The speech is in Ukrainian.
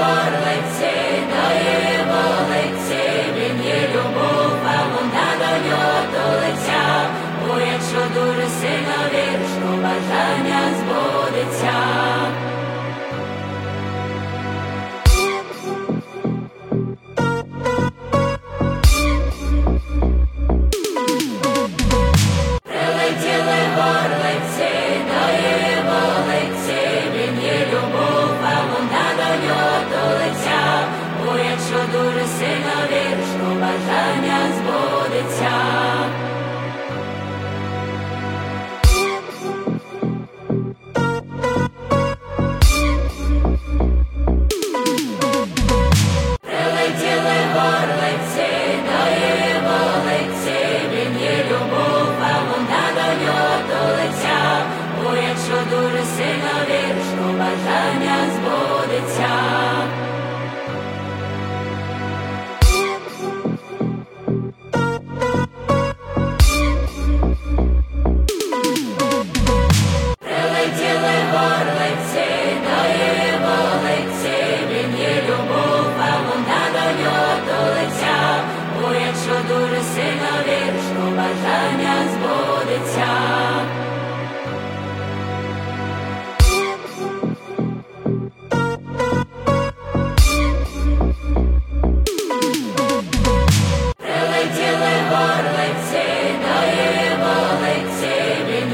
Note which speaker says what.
Speaker 1: горлиці, дає волиці, він є любов, а вона до нього тулиться. Бо якщо дуже сильно віриш, то бажання збудеться. Прилетіли горлиці, дає волиці, він є любов, а вона до нього тулиться. Бо якщо дуже сильно віриш, то бажання збудеться.